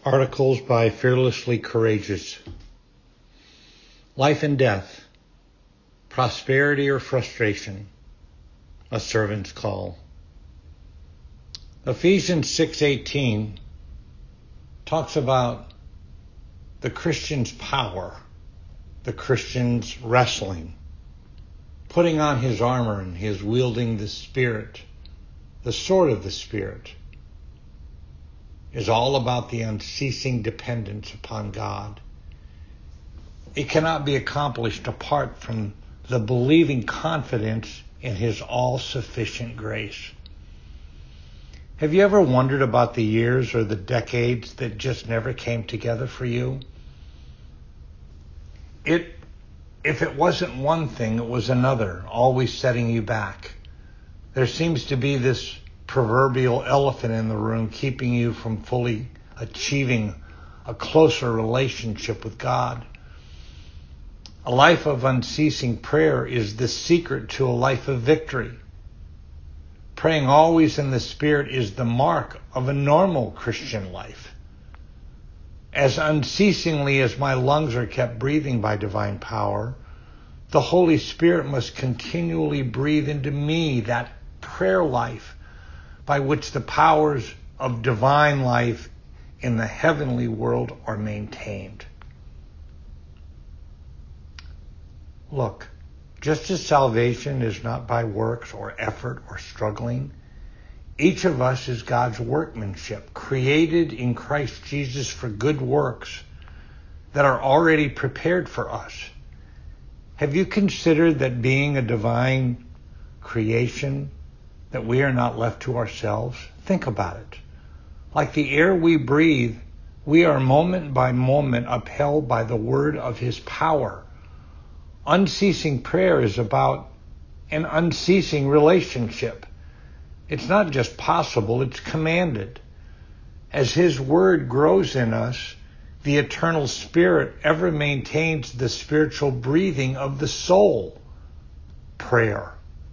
Articles by Fearlessly Courageous. Life and death, prosperity or frustration, a servant's call. Ephesians 6:18 talks about the Christian's power, the Christian's wrestling, putting on his armor and his wielding the Spirit, the sword of the Spirit, is all about the unceasing dependence upon God. It cannot be accomplished apart from the believing confidence in His all-sufficient grace. Have you ever wondered about the years or the decades that just never came together for you? If it wasn't one thing, it was another, always setting you back. There seems to be this proverbial elephant in the room keeping you from fully achieving a closer relationship with God. A life of unceasing prayer is the secret to a life of victory. Praying always in the Spirit is the mark of a normal Christian life. As unceasingly as my lungs are kept breathing by divine power, the Holy Spirit must continually breathe into me that prayer life by which the powers of divine life in the heavenly world are maintained. Look, just as salvation is not by works or effort or struggling, each of us is God's workmanship, created in Christ Jesus for good works that are already prepared for us. Have you considered that being a divine creation, that we are not left to ourselves? Think about it. Like the air we breathe, we are moment by moment upheld by the word of His power. Unceasing prayer is about an unceasing relationship. It's not just possible, it's commanded. As His word grows in us, the eternal Spirit ever maintains the spiritual breathing of the soul. Prayer.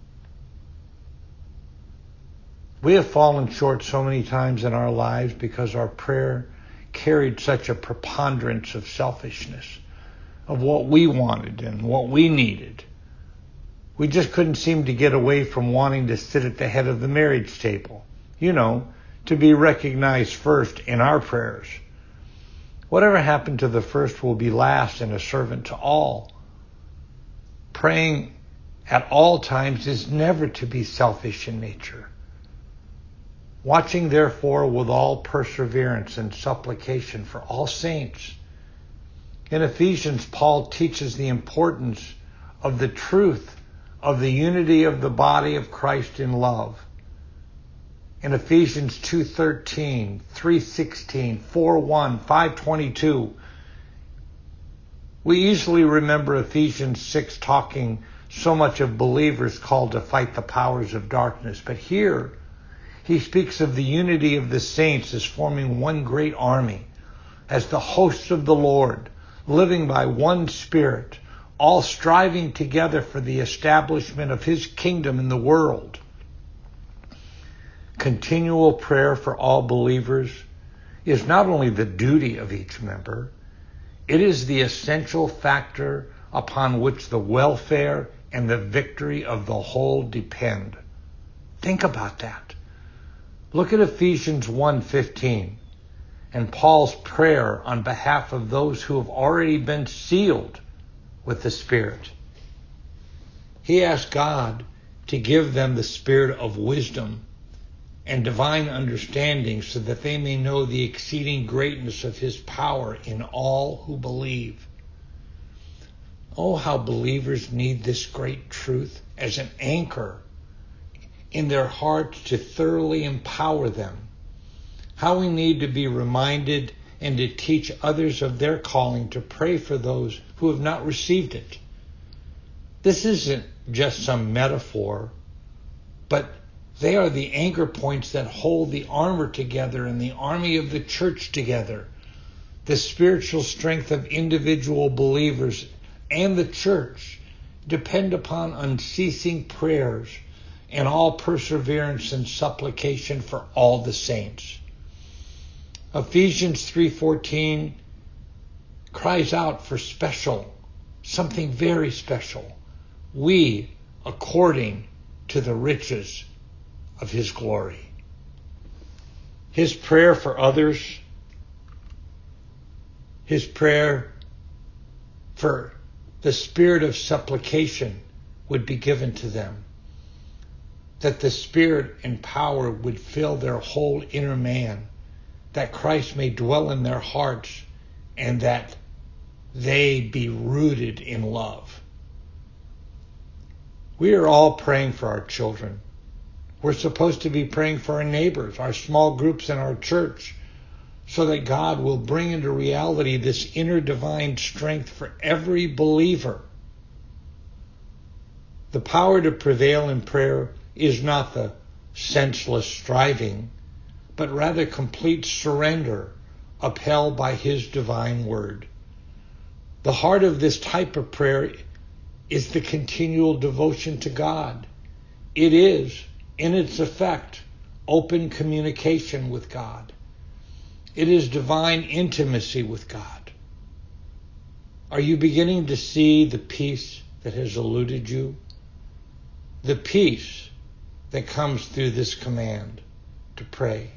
We have fallen short so many times in our lives because our prayer carried such a preponderance of selfishness, of what we wanted and what we needed. We just couldn't seem to get away from wanting to sit at the head of the marriage table, to be recognized first in our prayers. Whatever happened to the first will be last and a servant to all. Praying at all times is never to be selfish in nature. Watching therefore with all perseverance and supplication for all saints. In Ephesians, Paul teaches the importance of the truth of the unity of the body of Christ in love. In Ephesians 2:13, 3:16, 4:1, 5:22, we easily remember Ephesians 6 talking so much of believers called to fight the powers of darkness. But here, he speaks of the unity of the saints as forming one great army, as the hosts of the Lord, living by one Spirit, all striving together for the establishment of His kingdom in the world. Continual prayer for all believers is not only the duty of each member, it is the essential factor upon which the welfare and the victory of the whole depend. Think about that. Look at Ephesians 1:15 and Paul's prayer on behalf of those who have already been sealed with the Spirit. He asked God to give them the spirit of wisdom and divine understanding so that they may know the exceeding greatness of His power in all who believe. Oh, how believers need this great truth as an anchor in their hearts to thoroughly empower them. How we need to be reminded and to teach others of their calling to pray for those who have not received it. This isn't just some metaphor, but they are the anchor points that hold the armor together and the army of the church together. The spiritual strength of individual believers and the church depend upon unceasing prayers and all perseverance and supplication for all the saints. Ephesians 3:14 cries out for special, something very special. We, according to the riches of his glory. His prayer for others, his prayer for the spirit of supplication would be given to them, that the Spirit and power would fill their whole inner man, that Christ may dwell in their hearts, and that they be rooted in love. We are all praying for our children. We're supposed to be praying for our neighbors, our small groups in our church, so that God will bring into reality this inner divine strength for every believer. The power to prevail in prayer is not the senseless striving, but rather complete surrender upheld by his divine word. The heart of this type of prayer is the continual devotion to God. It is, in its effect, open communication with God. It is divine intimacy with God. Are you beginning to see the peace that has eluded you? The peace that comes through this command to pray.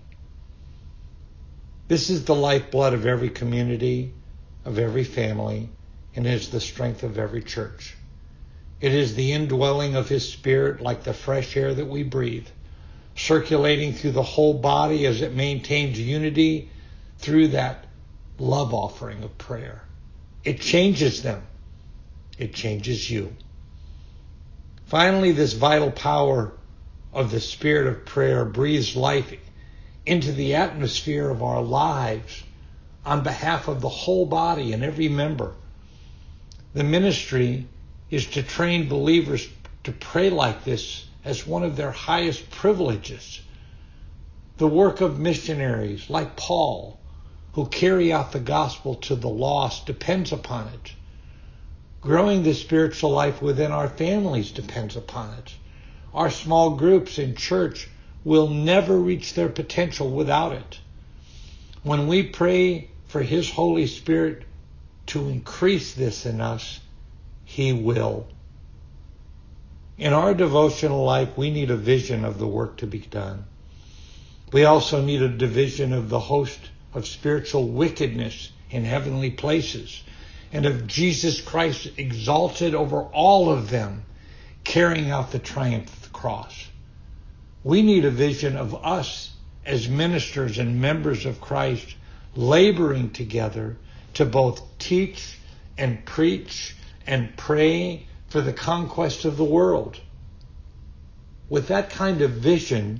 This is the lifeblood of every community, of every family, and is the strength of every church. It is the indwelling of his Spirit like the fresh air that we breathe, circulating through the whole body as it maintains unity through that love offering of prayer. It changes them. It changes you. Finally, this vital power of the Spirit of prayer breathes life into the atmosphere of our lives on behalf of the whole body and every member. The ministry is to train believers to pray like this as one of their highest privileges. The work of missionaries like Paul, who carry out the gospel to the lost, depends upon it. Growing the spiritual life within our families depends upon it. Our small groups in church will never reach their potential without it. When we pray for his Holy Spirit to increase this in us, he will. In our devotional life, we need a vision of the work to be done. We also need a division of the host of spiritual wickedness in heavenly places, and of Jesus Christ exalted over all of them, carrying out the triumph of the cross. We need a vision of us as ministers and members of Christ, laboring together to both teach and preach and pray for the conquest of the world. With that kind of vision,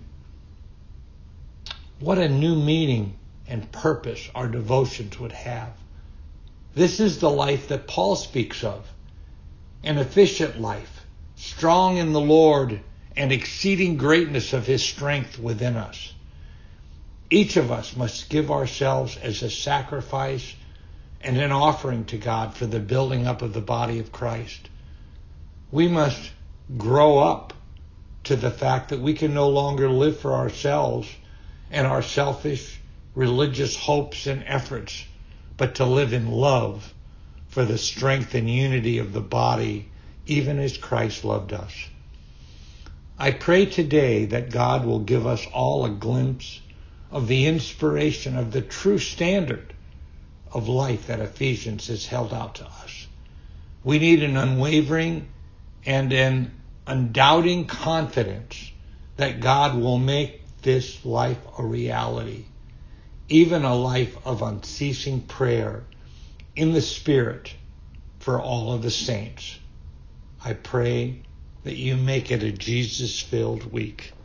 what a new meaning and purpose our devotions would have. This is the life that Paul speaks of, an efficient life, strong in the Lord and exceeding greatness of his strength within us. Each of us must give ourselves as a sacrifice and an offering to God for the building up of the body of Christ. We must grow up to the fact that we can no longer live for ourselves and our selfish religious hopes and efforts, but to live in love for the strength and unity of the body, even as Christ loved us. I pray today that God will give us all a glimpse of the inspiration of the true standard of life that Ephesians has held out to us. We need an unwavering and an undoubting confidence that God will make this life a reality, even a life of unceasing prayer in the Spirit for all of the saints. I pray that you make it a Jesus-filled week.